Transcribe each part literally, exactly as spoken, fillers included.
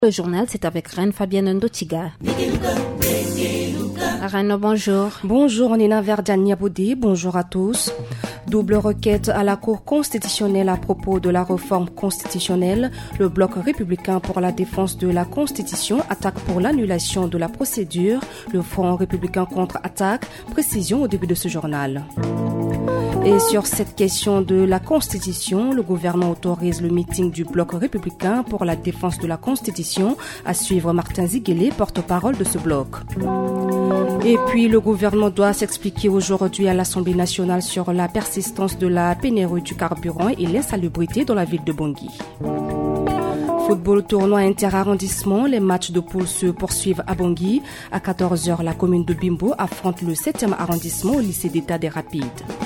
Le journal, c'est avec Reine Fabienne Ndotiga. Reine, bonjour. Bonjour, Nina Verdania Boudé. Bonjour à tous. Double requête à la Cour constitutionnelle à propos de la réforme constitutionnelle. Le bloc républicain pour la défense de la Constitution attaque pour l'annulation de la procédure. Le Front républicain contre-attaque. Précision au début de ce journal. Et sur cette question de la Constitution, le gouvernement autorise le meeting du bloc républicain pour la défense de la Constitution. À suivre Martin Ziguélé, porte-parole de ce bloc. Et puis, le gouvernement doit s'expliquer aujourd'hui à l'Assemblée nationale sur la persistance de la pénurie du carburant et l'insalubrité dans la ville de Bangui. Football tournoi inter-arrondissement, les matchs de poule se poursuivent à Bangui. À quatorze heures, la commune de Bimbo affronte le septième arrondissement au lycée d'État des Rapides.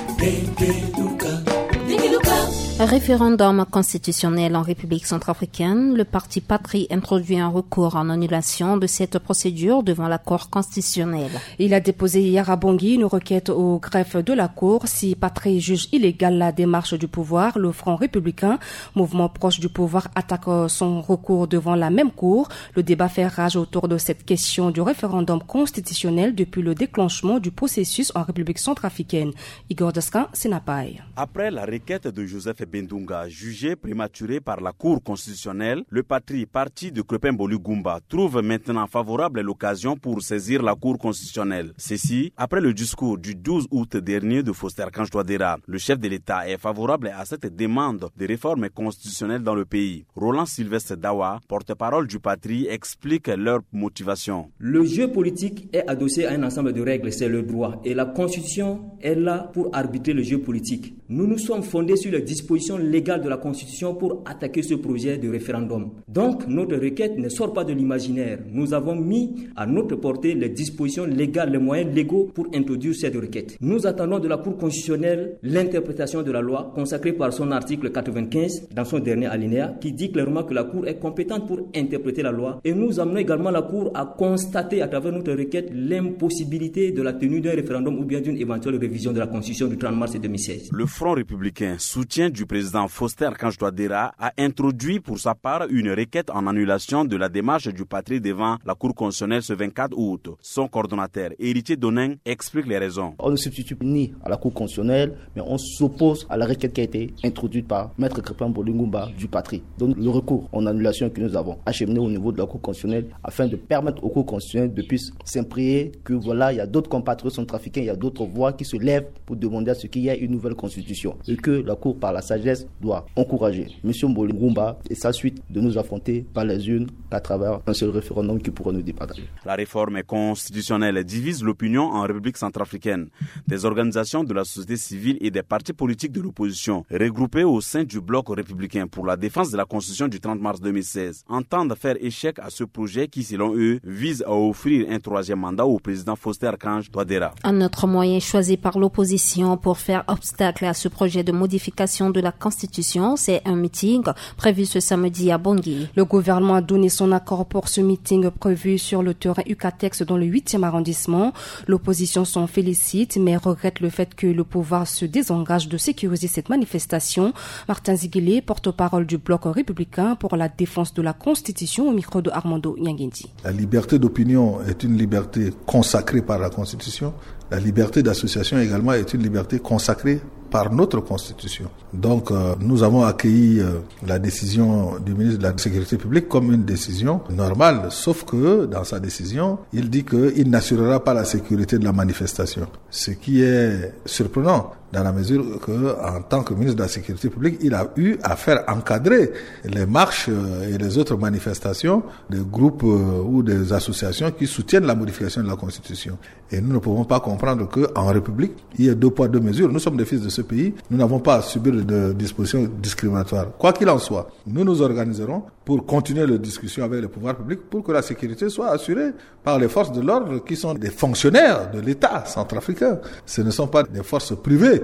Référendum constitutionnel en République centrafricaine, le parti Patrie introduit un recours en annulation de cette procédure devant la Cour constitutionnelle. Il a déposé hier à Bangui une requête au greffe de la Cour. Si Patrie juge illégale la démarche du pouvoir, le Front républicain, mouvement proche du pouvoir, attaque son recours devant la même Cour. Le débat fait rage autour de cette question du référendum constitutionnel depuis le déclenchement du processus en République centrafricaine. Igor Daskan, Sénapaï. Après la requête de Joseph Bendunga, jugé prématuré par la Cour constitutionnelle, le patrie parti de Crepin-Bolu Goumba trouve maintenant favorable l'occasion pour saisir la Cour constitutionnelle. Ceci après le discours du douze août dernier de Faustin Archange Touadéra. Le chef de l'État est favorable à cette demande de réforme constitutionnelle dans le pays. Roland Sylvestre Dawa, porte-parole du patrie, explique leur motivation. Le jeu politique est adossé à un ensemble de règles, c'est le droit. Et la Constitution est là pour arbitrer le jeu politique. Nous nous sommes fondés sur les dispositions légales de la Constitution pour attaquer ce projet de référendum. Donc, notre requête ne sort pas de l'imaginaire. Nous avons mis à notre portée les dispositions légales, les moyens légaux pour introduire cette requête. Nous attendons de la Cour constitutionnelle l'interprétation de la loi consacrée par son article quatre-vingt-quinze dans son dernier alinéa qui dit clairement que la Cour est compétente pour interpréter la loi. Et nous amenons également la Cour à constater à travers notre requête l'impossibilité de la tenue d'un référendum ou bien d'une éventuelle révision de la Constitution du trente mars deux mille seize. Le Front républicain, soutien du président Faustin Archange Touadéra, a introduit pour sa part une requête en annulation de la démarche du patrie devant la Cour constitutionnelle ce vingt-quatre août. Son coordonnateur, Héritier Donin, explique les raisons. On ne se substitue ni à la Cour constitutionnelle, mais on s'oppose à la requête qui a été introduite par Maître Crepin-Bolu Goumba du patrie. Donc le recours en annulation que nous avons acheminé au niveau de la Cour constitutionnelle afin de permettre aux cours constitutionnelles de puisse s'imprimer que voilà, il y a d'autres compatriotes centrafricains, il y a d'autres voix qui se lèvent pour demander à ce qu'il y ait une nouvelle constitution et que la Cour par la sagesse doit encourager M. Mboli Goumba et sa suite de nous affronter par les unes qu'à travers un seul référendum qui pourra nous départager. La réforme constitutionnelle divise l'opinion en République centrafricaine. Des organisations de la société civile et des partis politiques de l'opposition regroupés au sein du bloc républicain pour la défense de la Constitution du trente mars deux mille seize entendent faire échec à ce projet qui, selon eux, vise à offrir un troisième mandat au président Faustin Archange Touadéra. Un autre moyen choisi par l'opposition pour faire obstacle à ce projet de modification de la Constitution, c'est un meeting prévu ce samedi à Bangui. Le gouvernement a donné son accord pour ce meeting prévu sur le terrain Ucatex dans le huitième arrondissement. L'opposition s'en félicite mais regrette le fait que le pouvoir se désengage de sécuriser cette manifestation. Martin Ziguélé, porte-parole du bloc républicain pour la défense de la Constitution, au micro de Armando Nyangendi. La liberté d'opinion est une liberté consacrée par la Constitution. La liberté d'association également est une liberté consacrée par notre Constitution. Donc, euh, nous avons accueilli euh, la décision du ministre de la Sécurité publique comme une décision normale, sauf que dans sa décision, il dit qu'il n'assurera pas la sécurité de la manifestation. Ce qui est surprenant, dans la mesure que, en tant que ministre de la Sécurité publique, il a eu à faire encadrer les marches et les autres manifestations des groupes ou des associations qui soutiennent la modification de la Constitution. Et nous ne pouvons pas comprendre qu'en République, il y ait deux poids, deux mesures. Nous sommes des fils de ce pays. Nous n'avons pas à subir de dispositions discriminatoires. Quoi qu'il en soit, nous nous organiserons pour continuer la discussion avec les pouvoirs publics pour que la sécurité soit assurée par les forces de l'ordre qui sont des fonctionnaires de l'État centrafricain. Ce ne sont pas des forces privées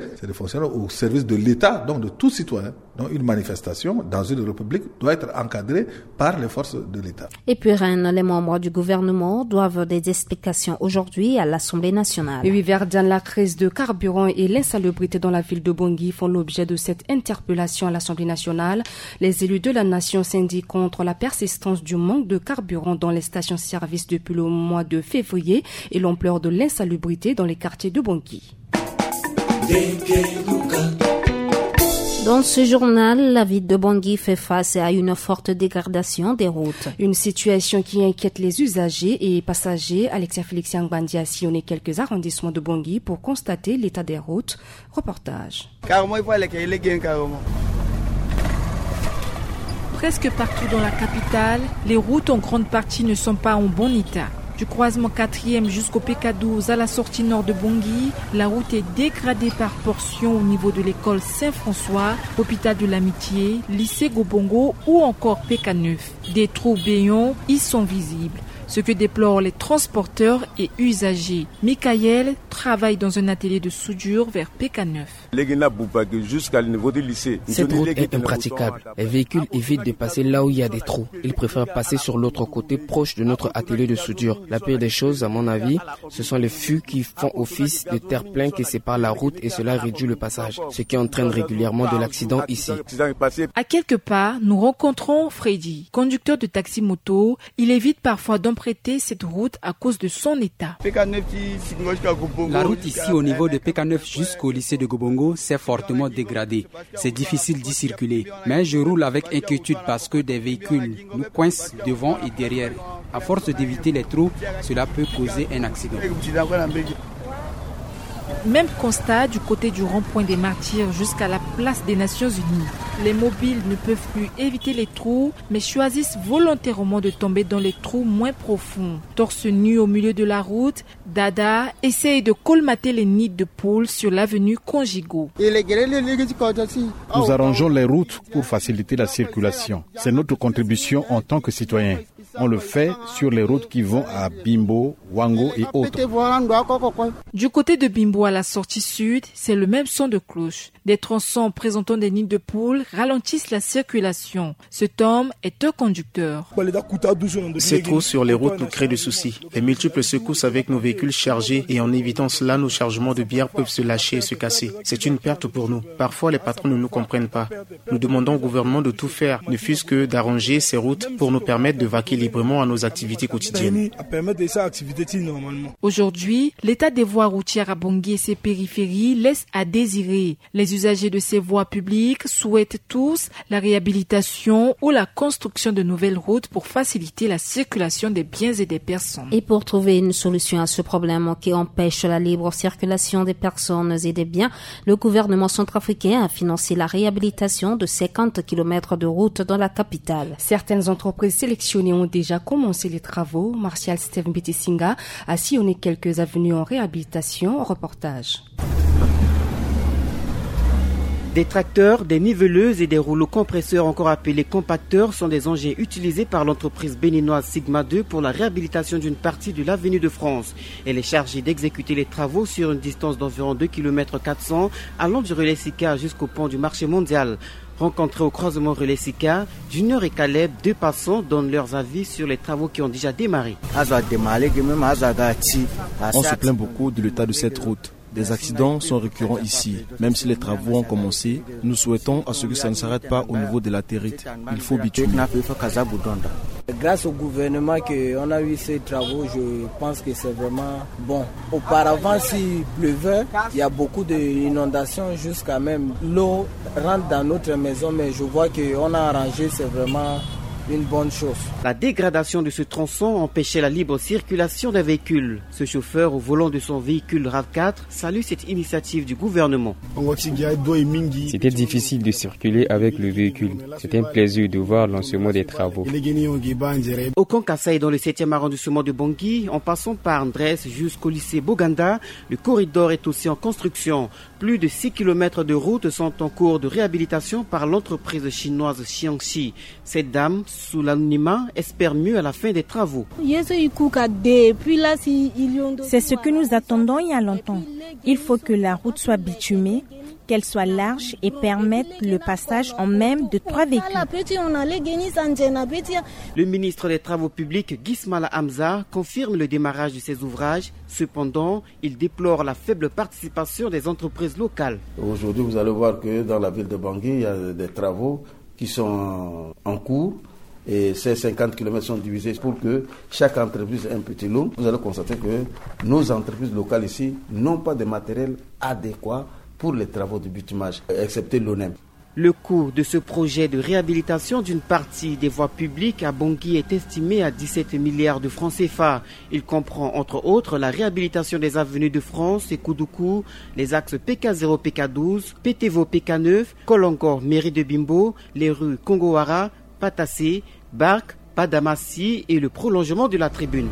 c'est des fonctionnaires au service de l'État, donc de tout citoyen. Donc une manifestation dans une république doit être encadrée par les forces de l'État. Et puis Rennes, les membres du gouvernement doivent des explications aujourd'hui à l'Assemblée nationale. Et oui, Verdiane, la crise de carburant et l'insalubrité dans la ville de Bangui font l'objet de cette interpellation à l'Assemblée nationale. Les élus de la nation s'indiquent contre la persistance du manque de carburant dans les stations-service depuis le mois de février et l'ampleur de l'insalubrité dans les quartiers de Bangui. Dans ce journal, la ville de Bangui fait face à une forte dégradation des routes. Une situation qui inquiète les usagers et passagers. Alexia Félix Yangbandi a sillonné quelques arrondissements de Bangui pour constater l'état des routes. Reportage. Presque partout dans la capitale, les routes en grande partie ne sont pas en bon état. Du croisement quatrième jusqu'au P K douze à la sortie nord de Bangui, la route est dégradée par portions au niveau de l'école Saint-François, hôpital de l'Amitié, lycée Gobongo ou encore P K neuf. Des trous béants y sont visibles, ce que déplorent les transporteurs et usagers. Michael travaille dans un atelier de soudure vers P K neuf. Jusqu'à niveau du lycée. Cette route est impraticable. Les véhicules évitent de passer là où il y a des trous. Ils préfèrent passer sur l'autre côté proche de notre atelier de soudure. La pire des choses, à mon avis, ce sont les fûts qui font office de terre-plein qui séparent la route et cela réduit le passage, ce qui entraîne régulièrement de l'accident ici. À quelques pas, nous rencontrons Freddy, conducteur de taxi-moto. Il évite parfois d'emprunter cette route à cause de son état. La route ici au niveau de P K neuf jusqu'au lycée de Gobongo s'est fortement dégradée. C'est difficile d'y circuler, mais je roule avec inquiétude parce que des véhicules nous coincent devant et derrière. À force d'éviter les trous, cela peut causer un accident. Même constat du côté du rond-point des Martyrs jusqu'à la place des Nations Unies. Les mobiles ne peuvent plus éviter les trous, mais choisissent volontairement de tomber dans les trous moins profonds. Torse nu au milieu de la route, Dada essaye de colmater les nids de poules sur l'avenue Congigo. Nous arrangeons les routes pour faciliter la circulation. C'est notre contribution en tant que citoyens. On le fait sur les routes qui vont à Bimbo, Wango et autres. Du côté de Bimbo à la sortie sud, c'est le même son de cloche. Des tronçons présentant des nids de poules ralentissent la circulation. Cet homme est un conducteur. Ces trous sur les routes nous créent des soucis. Les multiples secousses avec nos véhicules chargés et en évitant cela, nos chargements de bière peuvent se lâcher et se casser. C'est une perte pour nous. Parfois, les patrons ne nous comprennent pas. Nous demandons au gouvernement de tout faire, ne fût-ce que d'arranger ces routes pour nous permettre de vaquer librement à nos activités quotidiennes. Aujourd'hui, l'état des voies routières à Bangui et ses périphéries laisse à désirer. Les usagers de ces voies publiques souhaitent tous la réhabilitation ou la construction de nouvelles routes pour faciliter la circulation des biens et des personnes. Et pour trouver une solution à ce problème qui empêche la libre circulation des personnes et des biens, le gouvernement centrafricain a financé la réhabilitation de cinquante kilomètres de routes dans la capitale. Certaines entreprises sélectionnées ont déjà commencé les travaux. Martial Steve Bitisinga a sillonné quelques avenues en réhabilitation. Reportage. Des tracteurs, des niveleuses et des rouleaux compresseurs, encore appelés compacteurs, sont des engins utilisés par l'entreprise béninoise Sigma deux pour la réhabilitation d'une partie de l'avenue de France. Elle est chargée d'exécuter les travaux sur une distance d'environ deux virgule quatre cents kilomètres allant du relais Sika jusqu'au pont du marché mondial. Rencontrés au croisement relais Sika, Junior et Caleb, deux passants, donnent leurs avis sur les travaux qui ont déjà démarré. On se plaint beaucoup de l'état de cette route. Des accidents sont récurrents ici. Même si les travaux ont commencé, nous souhaitons à ce que ça ne s'arrête pas au niveau de la territe. Il faut bitumer. Grâce au gouvernement qu'on a eu ces travaux, je pense que c'est vraiment bon. Auparavant, s'il pleuvait, il y a beaucoup d'inondations jusqu'à même l'eau rentre dans notre maison, mais je vois qu'on a arrangé, c'est vraiment une bonne chose. La dégradation de ce tronçon empêchait la libre circulation des véhicules. Ce chauffeur au volant de son véhicule RAV quatre salue cette initiative du gouvernement. C'était difficile de circuler avec le véhicule. C'était un plaisir de voir le lancement des travaux. Au Kansai, dans le septième arrondissement de Bangui, en passant par Andrés jusqu'au lycée Boganda, le corridor est aussi en construction. Plus de six kilomètres de route sont en cours de réhabilitation par l'entreprise chinoise Xiangxi. Cette dame, sous l'anonymat, espère mieux à la fin des travaux. C'est ce que nous attendons il y a longtemps. Il faut que la route soit bitumée, qu'elle soit large et permette le passage en même de trois véhicules. Le ministre des Travaux publics, Gismala Hamza, confirme le démarrage de ces ouvrages. Cependant, il déplore la faible participation des entreprises locales. Aujourd'hui, vous allez voir que dans la ville de Bangui, il y a des travaux qui sont en cours. Et ces cinquante kilomètres sont divisés pour que chaque entreprise ait un petit lot. Vous allez constater que nos entreprises locales ici n'ont pas de matériel adéquat pour les travaux de bitumage, excepté l'O N E M. Le coût de ce projet de réhabilitation d'une partie des voies publiques à Bangui est estimé à dix-sept milliards de francs C F A. Il comprend entre autres la réhabilitation des avenues de France et Koudoukou, les axes P K zéro, P K douze, Pétévo, P K neuf, Kolongor, Mairie de Bimbo, les rues Kongowara, Patassé, Bark, Padamassi et le prolongement de la tribune.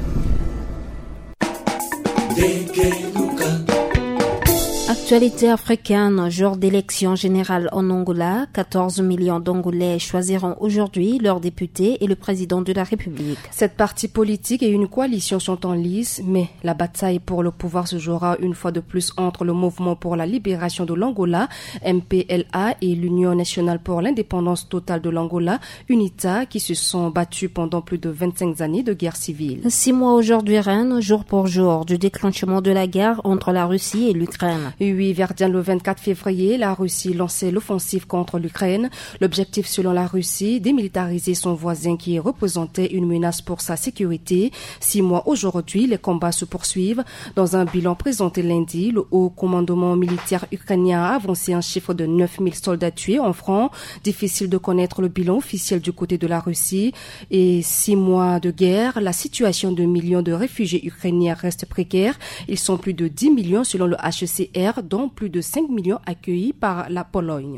Actualité africaine, jour d'élection générale en Angola. quatorze millions d'Angolais choisiront aujourd'hui leurs députés et le président de la République. Sept partis politiques et une coalition sont en lice, mais la bataille pour le pouvoir se jouera une fois de plus entre le Mouvement pour la libération de l'Angola, M P L A, et l'Union nationale pour l'indépendance totale de l'Angola, UNITA, qui se sont battus pendant plus de vingt-cinq années de guerre civile. Six mois aujourd'hui règnent, jour pour jour, du déclenchement de la guerre entre la Russie et l'Ukraine. Oui, Verdien, le vingt-quatre février, la Russie lançait l'offensive contre l'Ukraine. L'objectif, selon la Russie, démilitariser son voisin qui représentait une menace pour sa sécurité. Six mois aujourd'hui, les combats se poursuivent. Dans un bilan présenté lundi, le haut commandement militaire ukrainien a avancé un chiffre de neuf mille soldats tués en francs. Difficile de connaître le bilan officiel du côté de la Russie. Et six mois de guerre, la situation de millions de réfugiés ukrainiens reste précaire. Ils sont plus de dix millions selon le H C R, dont plus de cinq millions accueillis par la Pologne.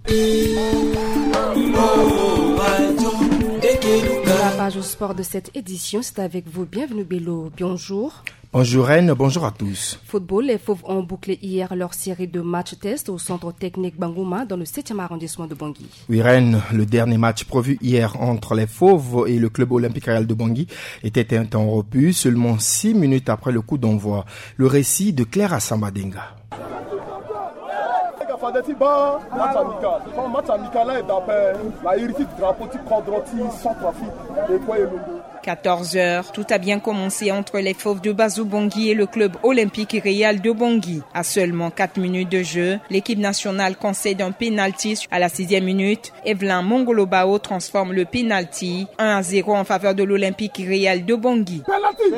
La page au sport de cette édition, c'est avec vous. Bienvenue Bello. Bonjour. Bonjour Reine, bonjour à tous. Football, les Fauves ont bouclé hier leur série de matchs tests au centre technique Bangouma dans le septième arrondissement de Bangui. Oui Reine, le dernier match prévu hier entre les Fauves et le club olympique réal de Bangui était interrompu seulement six minutes après le coup d'envoi. Le récit de Claire Assambadenga. Match amical. Match amical est d'après la héritier du drapeau type Condroti, sans trafic, et quoi et le quatorze heures, tout a bien commencé entre les Fauves de Bazou Bangui et le club olympique réal de Bangui. À seulement quatre minutes de jeu, l'équipe nationale concède un pénalty. À la sixième minute, Evelyn Mongolobao transforme le pénalty un à zéro en faveur de l'olympique réal de Bangui. Penalty.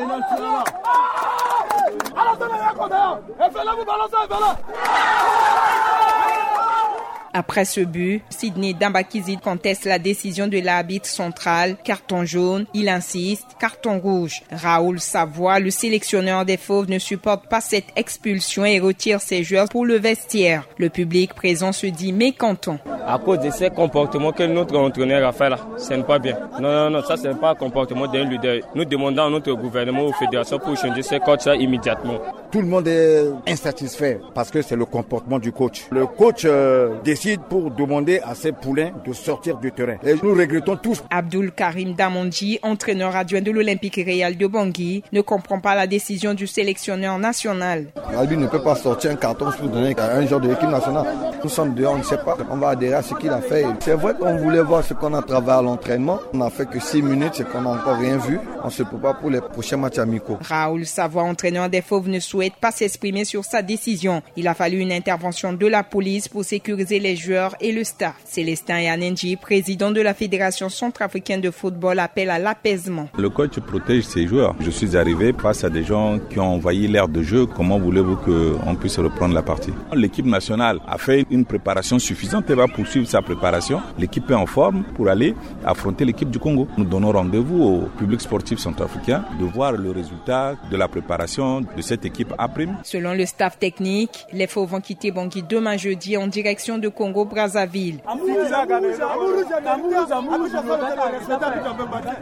Après ce but, Sidney Dambakizid conteste la décision de l'arbitre central. Carton jaune, il insiste, carton rouge. Raoul Savoie, le sélectionneur des Fauves, ne supporte pas cette expulsion et retire ses joueurs pour le vestiaire. Le public présent se dit mécontent. À cause de ces comportements que notre entraîneur a fait là, ce n'est pas bien. Non, non, non, ça ce n'est pas un comportement d'un leader. Nous demandons à notre gouvernement, aux fédérations pour changer ce coach là immédiatement. Tout le monde est insatisfait parce que c'est le comportement du coach. Le coach euh, décide pour demander à ses poulains de sortir du terrain. Et nous regrettons tous. Abdul Karim Damonji, entraîneur adjoint de l'Olympique réal de Bangui, ne comprend pas la décision du sélectionneur national. L'arbitre ne peut pas sortir un carton pour donner à un joueur de l'équipe nationale. Nous sommes dehors, on ne sait pas. On va adhérer à ce qu'il a fait. C'est vrai qu'on voulait voir ce qu'on a travaillé à l'entraînement. On n'a fait que six minutes, c'est qu'on n'a encore rien vu. On se prépare pour les prochains matchs amicaux. Raoul Savoie, entraîneur des Fauves, ne souhaite pas s'exprimer sur sa décision. Il a fallu une intervention de la police pour sécuriser les joueurs et le staff. Célestin Yanenji, président de la Fédération centrafricaine de football, appelle à l'apaisement. Le coach protège ses joueurs. Je suis arrivé face à des gens qui ont envahi l'aire de jeu. Comment voulez-vous qu'on puisse reprendre la partie? L'équipe nationale a fait une préparation suffisante et va poursuivre sa préparation. L'équipe est en forme pour aller affronter l'équipe du Congo. Nous donnons rendez-vous au public sportif centrafricain de voir le résultat de la préparation de cette équipe après. Selon le staff technique, les Fauves vont quitter Bangui demain jeudi en direction de Congo-Brazzaville.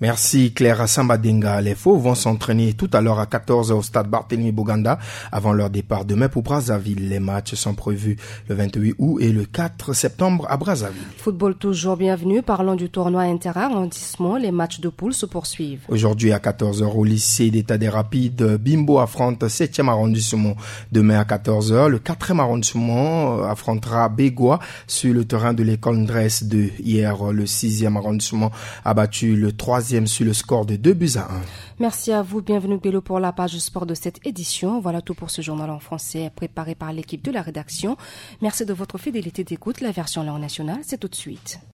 Merci Claire Sambadenga. Les Fauves vont s'entraîner tout à l'heure à quatorze heures au stade Barthélemy Boganda avant leur départ demain pour Brazzaville. Les matchs sont prévus le vingt-huit août et le quatre septembre à Brazzaville. Football toujours bienvenu. Parlons du tournoi inter-arrondissement. Les matchs de poule se poursuivent. Aujourd'hui à quatorze heures au lycée d'État des Rapides, Bimbo affronte septième arrondissement. Demain à quatorze heures, le quatrième arrondissement affrontera Bégois sur le terrain de l'école Ndress deux. Hier, le sixième arrondissement a battu le troisième sur le score de deux buts à un. Merci à vous. Bienvenue Bello pour la page sport de cette édition. Voilà tout pour ce journal en français préparé par l'équipe de la rédaction. Merci de votre fidélité d'écoute. La version langue nationale, c'est tout de suite.